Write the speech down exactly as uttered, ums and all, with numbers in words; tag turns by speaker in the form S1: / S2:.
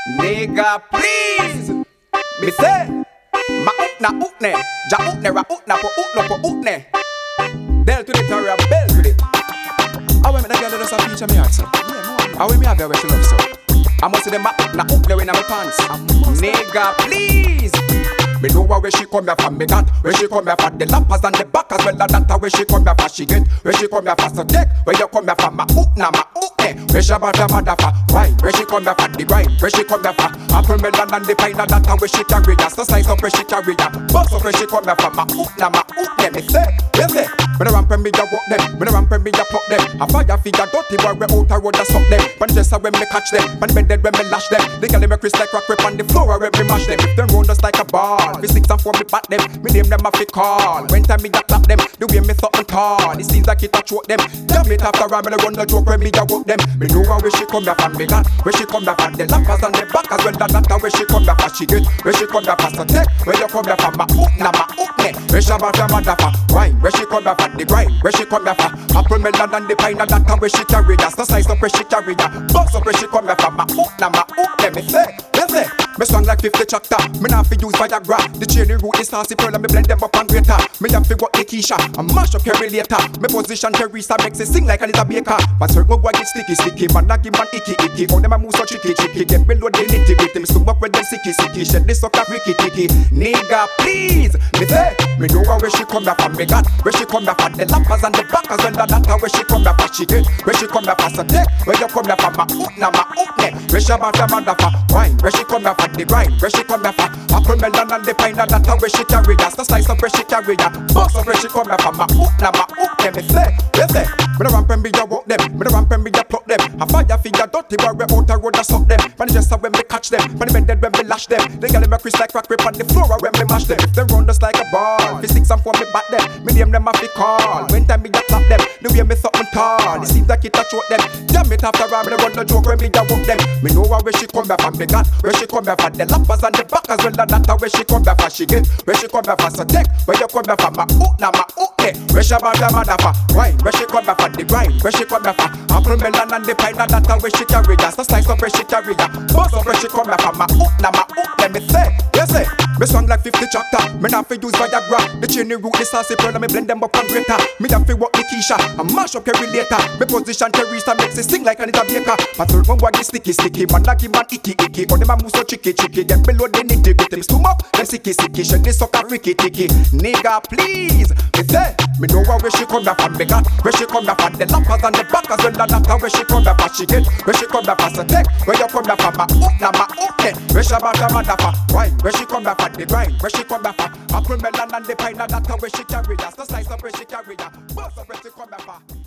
S1: Nigga, please. Me say, ma utna utne, ja utne ra utna po utno po utne. Del to the Torah, bell to it. I want me the girl just a feature me heart so. I want me have a way she love so. I must see them ma utna utne when I'm a pants. Nigga, please. Me know where she come here from, me got where she come here from. The lappers and the backers, well that where she come here from. She get where she come here from. So take where you come here from, ma utna ma utne. Where she about the motherfucker, why? Where she come here from, the grind. Where she come here from, apple melon and the pine that where she carry ya. So size up where she carry ya. Box up where she come here from, ma utna ma utne. Me say, you say, when I ramp me ya walk them, when I ramp me ya pluck them. A fire figure dirty boy we out a road a suck them. But just when me catch them, but bended when me lash them. They call me Chris like rock rip on the floor where me mash them. If them round us like a ball, we six and four me bat them. Me name them a fi call. When time me ya clap them, the way me something tall. It seems like it a choke them. Damn it after a me run the joke when me ya walk them. Me know where she come here from, me got where she come here from. The lappers and the backers when that that where she come here from. She get where she come here from. So take where you come here from, ma utna ma utne. Where she about the motherfucker, wine where she come here from. The grind where she come here from. Apple melon and the pine that where she carry ya. So size up where she carry ya. Box up where she come here from, ma utna ma utne. Me say, me say. Me strong like fifty tractor. Me not fi use Viagra. The cherry root is saucy pearl and me blend them up and greater. Me have fi work the Keisha and mash up your later. Me position Teresa makes it sing like a little baker. But certain boy get sticky sticky. Man a give man icky icky. How them a move so tricky tricky. Get below the nitty gritty. Me swim up with them sicky sicky. Shed this sucker ricky ticky. Nigga please. Me say, me know where she come here from. Me got where she come here from. The lappers and the backers when that that where she come here from. She get where she come here from. So take where you come here from. Ma utna ma utne. Where she about the motherfucker. Wine where she come here from. The grind where she come here from. Apple melon and the pine that where she carry ya. So slice up where she carry ya. Box up where she come here from. Ma utna ma utne. Me say, you say, me no ramp and me ya walk them. Me no ramp and me ya pluck them. A fire figure dirty boy we out a road a suck them. But just when me catch them, when me bended when me lash them. They got them a Chris like rock rip on the floor when me mash them. If they round us like a ball, fi six and four me bat them. Me name them a fi call. When time me ya clap them, the way me something tall. It seems like it a choke them. Damn it after a me run the joke when me ya walk them. Me know where she come here from. Me got where she come here from. The lappers and the backers when that that where she come here from. She get where she come here from. So take where you come here from. Ma utna ma utne. Where she about the motherfucker. Why? Where she come here from. The grind where she come here from. Apple melon and the pine that that where she carry ya. So slice up where she carry ya. Boss up where she come here from. Ma utna ma utne. Me say, you say, me strong like fifty tractor. Me not fi use Viagra. The cherry root is saucy pearl and me blend them up and greater. Me have fi work the Keisha and mash up your later. Me position Teresa makes it sing like a little baker. But certain boy get sticky sticky. Man a give man icky icky. All them a move so tricky tricky. Get below the nitty gritty. Me swim up them sicky sicky. Shed this sucker ricky ticky. Nigga please. Me say, me know where she come here from. Me got where she come here from. The lappers and the backers when that that where she come here from. She get where she come here from. So take where you come here from. Ma utna ma utne. Where she about the motherfucker. Why? Where she come here from. The grind where she come here from. Apple melon and the pine that where she carry ya. So slice up where she carry ya. Boss up where she come here from.